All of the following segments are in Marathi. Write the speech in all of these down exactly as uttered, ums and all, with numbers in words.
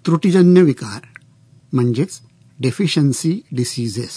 त्रुटीजन्य विकार म्हणजेच डेफिशियन्सी डिसीजेस.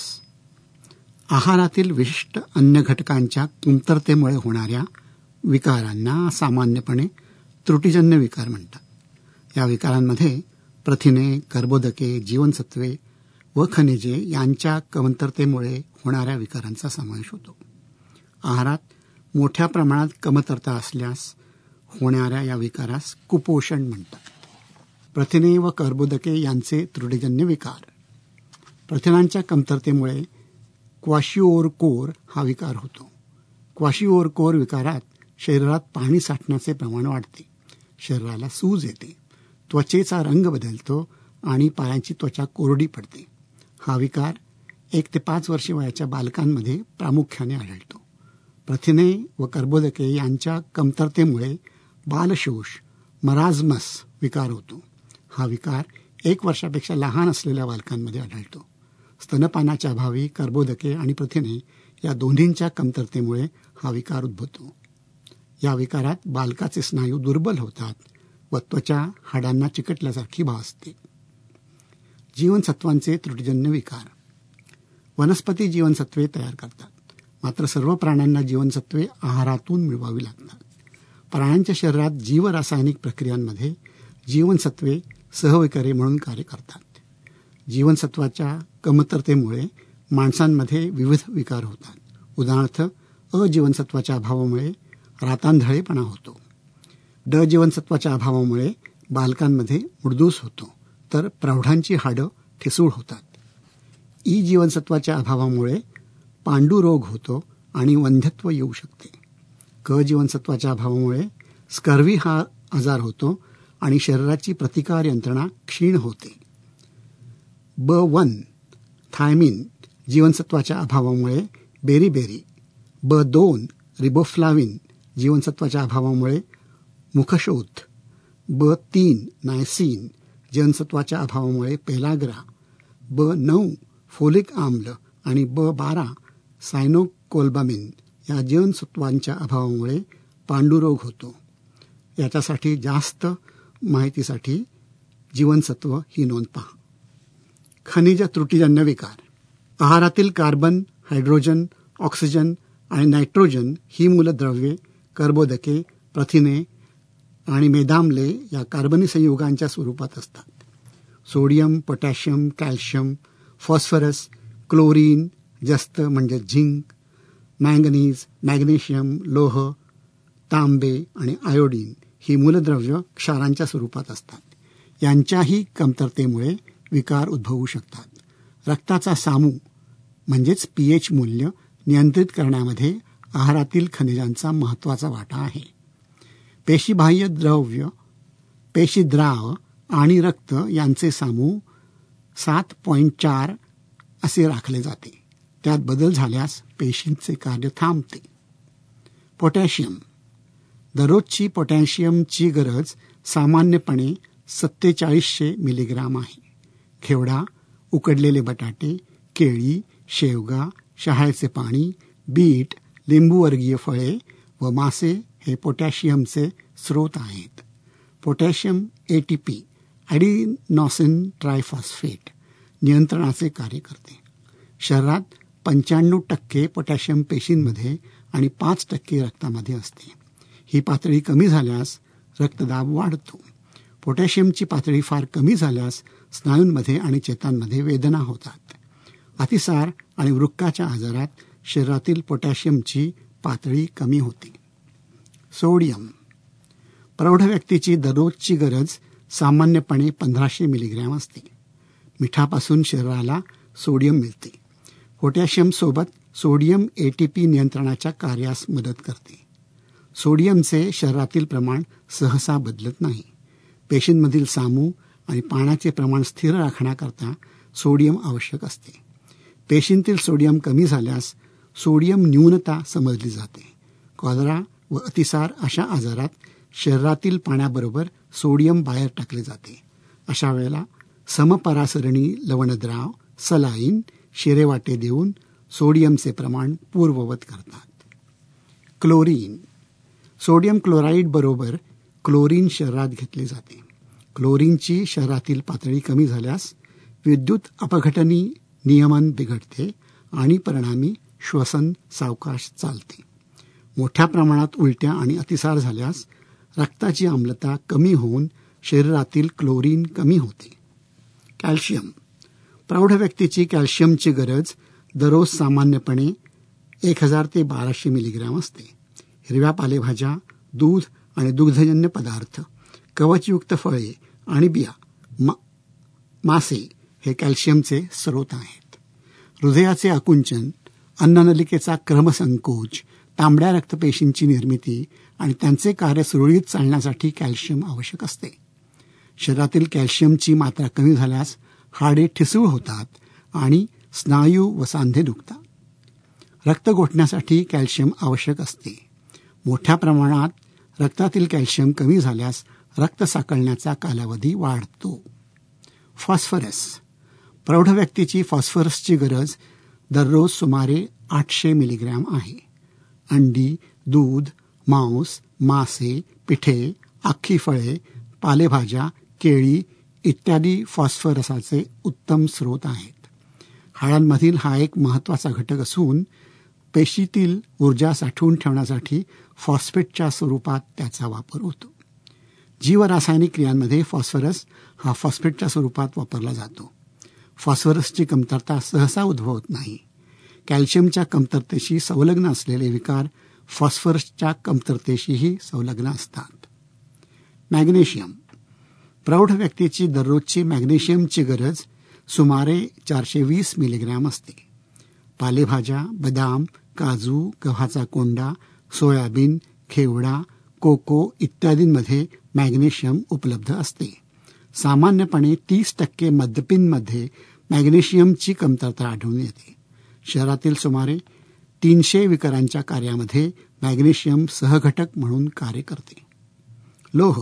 आहारातील विशिष्ट अन्न घटकांच्या कमतरतेमुळे होणाऱ्या विकारांना सामान्यपणे त्रुटीजन्य विकार म्हणतात. या विकारांमध्ये प्रथिने, कर्बोदके, जीवनसत्वे व खनिजे यांच्या कमतरतेमुळे होणाऱ्या विकारांचा समावेश होतो. आहारात मोठ्या प्रमाणात कमतरता असल्यास होणाऱ्या या विकारास कुपोषण म्हणतात. प्रथिने व कर्बोदके यांचे त्रुटीजन्य विकार. प्रथिनांच्या कमतरतेमुळे क्वाशिओरकोर हा विकार होतो. क्वाशिओरकोर विकारात शरीरात पाणी साठण्याचे प्रमाण वाढते, शरीराला सूज येते, त्वचेचा रंग बदलतो आणि पायांची त्वचा कोरडी पडते. हा विकार एक ते पाच वर्षे वयाच्या बालकांमध्ये प्रामुख्याने आढळतो. प्रथिने व कर्बोदके यांच्या कमतरतेमुळे बालशोष मराझमस विकार होतो. हा विकार एक वर्षापेक्षा लहान असलेल्या बालकांमध्ये आढळतो. स्तनपानाच्या अभावी कर्बोदके आणि प्रथिने या दोन्हींच्या कमतरतेमुळे हा विकार उद्भवतो. या विकारात बालकाचे स्नायू दुर्बल होतात व त्वचा हाडांना चिकटल्यासारखी भासते. जीवनसत्वांचे त्रुटीजन्य विकार. वनस्पती जीवनसत्वे तयार करतात, मात्र सर्व प्राण्यांना जीवनसत्वे आहारातून मिळवावी लागतात. प्राण्यांच्या शरीरात जीवरासायनिक प्रक्रियांमध्ये जीवनसत्वे सहविकारी म्हणून कार्य करतात. जीवनसत्वाच्या कमतरतेमुळे माणसांमध्ये विविध विकार होतात. उदाहरणार्थ, अजीवनसत्वाच्या अभावामुळे रातांधळेपणा होतो. ड जीवनसत्वाच्या अभावामुळे बालकांमध्ये मुडदूस होतो, तर प्रौढांची हाडं ठिसूळ होतात. ई जीवनसत्वाच्या अभावामुळे पांडुरोग होतो आणि वंध्यत्व येऊ शकते. क जीवनसत्वाच्या अभावामुळे स्कर्वी हा आजार होतो आणि शरीराची प्रतिकार यंत्रणा क्षीण होते. ब वन थायमिन जीवनसत्वाच्या अभावामुळे बेरीबेरी. ब दोन रिबोफ्लाविन जीवनसत्वाच्या अभावामुळे मुखशोथ. ब तीन नायसिन जीवनसत्वाच्या अभावामुळे पेलाग्रा. ब नऊ फोलिक आम्ल आणि ब बारा सायनोकोल्बामिन या जीवनसत्वांच्या अभावामुळे पांडुरोग होतो. याच्यासाठी जास्त माहितीसाठी जीवनसत्व ही नोंद पहा. खनिज त्रुटीजन्य विकार. आहारातील कार्बन, हायड्रोजन, ऑक्सिजन आणि नायट्रोजन ही मूलद्रव्ये कर्बोदके, प्रथिने आणि मेदाम्ले या कार्बनी संयुगांच्या स्वरूपात असतात. Sodium, potassium, calcium, phosphorus, chlorine, जस्त म्हणजे झिंक, मँगनीज, मॅग्नेशियम, लोह, तांबे आणि आयोडीन ही मूलद्रव्य क्षारांच्या स्वरूपात असतात. यांच्याही कमतरतेमुळे विकार उद्भवू शकतात. रक्ताचा सामू म्हणजेच पीएच मूल्य नियंत्रित करण्यामध्ये आहारातील खनिजांचा महत्त्वाचा वाटा आहे. पेशीबाह्य द्रव्य, पेशीद्राव आणि रक्त यांचे सामू सात पॉईंट चार असे राखले जाते. त्यात बदल झाल्यास पेशींचे कार्य थांबते. पोटॅशियम. दररोजची पोटॅशियमची गरज सामान्यपणे सत्तेचाळीसशे मिलीग्राम आहे. घेवडा, उकडलेले बटाटे, केळी, शेवगा, शहाळ्याचे पाणी, बीट, लिंबूवर्गीय फळे व मासे हे पोटॅशियमचे स्रोत आहेत. पोटॅशियम एटीपी ॲडिनॉसिन ट्रायफॉस्फेट नियंत्रणाचे कार्य करते. शरीरात पंच्याण्णव टक्के पोटॅशियम पेशींमध्ये आणि पाच टक्के रक्तामध्ये असते. ही पातळी कमी झाल्यास रक्तदाब वाढतो. पोटॅशियमची पातळी फार कमी झाल्यास स्नायूंमध्ये आणि चेतांमध्ये वेदना होतात. अतिसार आणि वृक्काच्या आजारात शरीरातील पोटॅशियमची पातळी कमी होते. सोडियम. प्रौढ व्यक्तीची दररोजची गरज सामान्यपणे पंधराशे मिलीग्रॅम असते. मिठापासून शरीराला सोडियम मिळते. पोटॅशियम सोबत सोडियम एटीपी नियंत्रणाच्या कार्यास मदत करते. सोडियमचे शरीरातील प्रमाण सहसा बदलत नाही. पेशींमधील सामू आणि पाण्याचे प्रमाण स्थिर राखण्याकरता सोडियम आवश्यक असते. पेशींतील सोडियम कमी झाल्यास सोडियम न्यूनता समजली जाते. कॉलरा व अतिसार अशा आजारात शरीरातील पाण्याबरोबर सोडियम बाहेर टाकले जाते. अशा वेळेला समपरासरणी लवणद्राव, सलाईन, शिरेवाटे देऊन सोडियमचे प्रमाण पूर्ववत करतात. क्लोरीन. सोडियम क्लोराईड बरोबर क्लोरीन शरीरात घेतले जाते. क्लोरीनची शरीरातील पातळी कमी झाल्यास विद्युत अपघटनी नियमन बिघडते आणि परिणामी श्वसन सावकाश चालते. मोठ्या प्रमाणात उलट्या आणि अतिसार झाल्यास रक्ताची आम्लता कमी होऊन शरीरातील क्लोरीन कमी होते. कॅल्शियम. प्रौढ व्यक्तीची कॅल्शियमची गरज दररोज सामान्यपणे एक हजार ते बाराशे मिलीग्रॅम असते. हिरव्या पालेभाज्या, दूध आणि दुग्धजन्य पदार्थ, कवचयुक्त फळे आणि बिया, मा, मासे हे कॅल्शियमचे स्रोत आहेत. हृदयाचे आकुंचन, अन्ननलिकेचा क्रमसंकोच, तांबड्या रक्तपेशींची निर्मिती आणि त्यांचे कार्य सुरळीत चालण्यासाठी कॅल्शियम आवश्यक असते. शरीरातील कॅल्शियमची मात्रा कमी झाल्यास हाडे ठिसूळ होतात आणि स्नायू व सांधे दुखतात. रक्त गोठण्यासाठी कॅल्शियम आवश्यक असते. मोठ्या प्रमाणात रक्तातील कॅल्शियम कमी झाल्यास रक्त साकळण्याचा कालावधी वाढतो. फॉस्फरस. प्रौढ व्यक्तीची फॉस्फरसची गरज दररोज सुमारे आठशे मिलीग्रॅम आहे. अंडी, दूध, मांस, मासे, पिठे, आख्खी फळे, पालेभाज्या, केळी इत्यादी फॉस्फरसचे उत्तम स्रोत आहेत. हाडांमधील हा एक महत्त्वाचा घटक असून पेशीतील ऊर्जा साठवून ठेवण्यासाठी फॉस्फेटच्या स्वरूपात त्याचा वापर होतो. जीवरासायनिक क्रियांमध्ये फॉस्फरस हा फॉस्फेटच्या स्वरूपात वापरला जातो. फॉस्फरसची कमतरता सहसा उद्भवत नाही. कॅल्शियमच्या कमतरतेशी संलग्न असलेले विकार फॉस्फरसच्या कमतरतेशीही संलग्न असतात. मॅग्नेशियम. प्रौढ व्यक्तीची दररोजची मॅग्नेशियमची गरज सुमारे चारशे वीस मिलीग्रॅम असते. पालेभाज्या, बदाम, काजू, गव्हाचा कोंडा, सोयाबीन, घेवडा, कोको इत्यादींमध्ये मॅग्नेशियम उपलब्ध असते. सामान्यपणे तीस टक्के मद्यपींमध्ये मॅग्नेशियमची कमतरता आढळून येते. शरीरातील सुमारे तीनशे विकारांच्या कार्यामध्ये मॅग्नेशियम सहघटक म्हणून कार्य करते. लोह.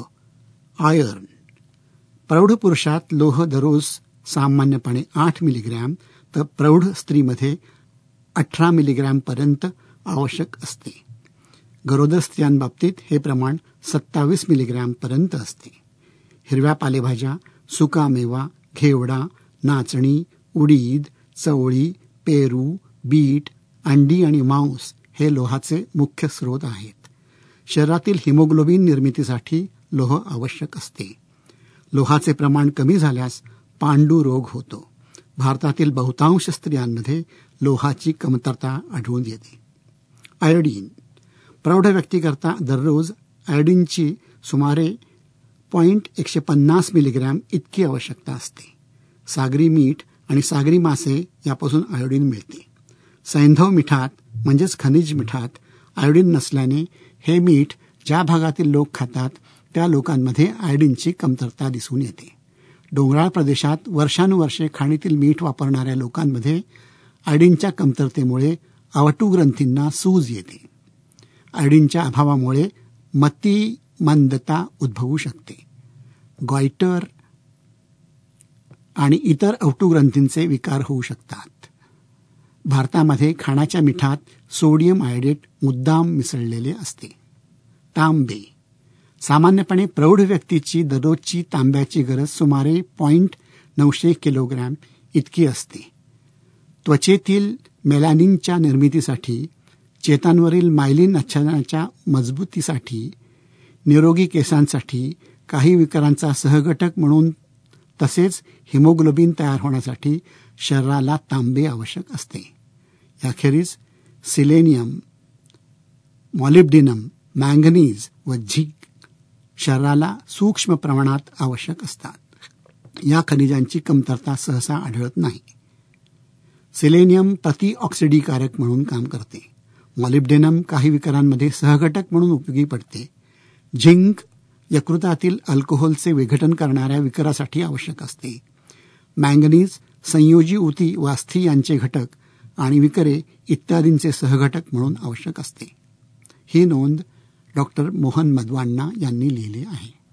आयर्न. प्रौढ पुरुषात लोह दररोज सामान्यपणे आठ मिलीग्रॅम तर प्रौढ स्त्रीमध्ये अठरा मिलीग्रॅम पर्यंत आवश्यक असते. गरोदर स्त्रियांबाबतीत हे प्रमाण सत्तावीस मिलीग्रॅम पर्यंत असते. हिरव्या पालेभाज्या, सुकामेवा, घेवडा, नाचणी, उडीद, चवळी, पेरू, बीट, अंडी आणि मांस हे लोहाचे मुख्य स्रोत आहेत. शरीरातील हिमोग्लोबिन निर्मितीसाठी लोह आवश्यक असते. लोहाचे प्रमाण कमी झाल्यास पांडू रोग होतो. भारतातील बहुतांश स्त्रियांमध्ये लोहाची कमतरता आढळून येते. आयोडीन. प्रौढ व्यक्तीकरता दररोज आयोडीनची सुमारे पॉईंट एकशे पन्नास मिलीग्रॅम इतकी आवश्यकता असते. सागरी मीठ आणि सागरी मासे यापासून आयोडीन मिळते. सैंधव मिठात म्हणजेच खनिज मिठात आयोडीन नसल्याने हे मीठ ज्या भागातील लोक खातात त्या लोकांमध्ये आयोडीनची कमतरता दिसून येते. डोंगराळ प्रदेशात वर्षानुवर्षे खाणीतील मीठ वापरणाऱ्या लोकांमध्ये आयोडीनच्या कमतरतेमुळे आवटू ग्रंथींना सूज येते. आयोडीनच्या अभावामुळे मतिमंदता उद्भवू शकते. गॉयटर आणि इतर आवटू ग्रंथींचे विकार होऊ शकतात. भारतामध्ये खाण्याच्या मिठात सोडियम आयोडेट मुद्दाम मिसळलेले असते. तांबे. सामान्यपणे प्रौढ व्यक्तीची दररोजची तांब्याची गरज सुमारे पॉईंट नऊशे किलोग्रॅम इतकी असते. त्वचेतील मेलॅनिनच्या निर्मितीसाठी, चेतांवरील मायलिन आच्छादनाच्या मजबूतीसाठी, निरोगी केसांसाठी, काही विकारांचा सहघटक म्हणून तसेच हिमोग्लोबिन तयार होण्यासाठी शरीराला तांबे आवश्यक असते. याखेरीज सिलेनियम, मॉलिब्डेनम, मँगनीज व झिंक शरीराला सूक्ष्म प्रमाणात आवश्यक असतात. या खनिजांची कमतरता सहसा आढळत नाही. सिलेनियम प्रतिऑक्सिडीकारक म्हणून काम करते. मॉलिब्डेनम काही विकारांमध्ये सहघटक म्हणून उपयोगी पडते. झिंक यकृतातील अल्कोहोलचे विघटन करणाऱ्या विकारासाठी आवश्यक असते. मँगनीज संयोजी ऊती व अस्थी यांचे घटक आणि विकरे इत्यादींचे सहघटक म्हणून आवश्यक असते. ही नोंद डॉक्टर मोहन मदवाण्णा यांनी लिहिली आहे.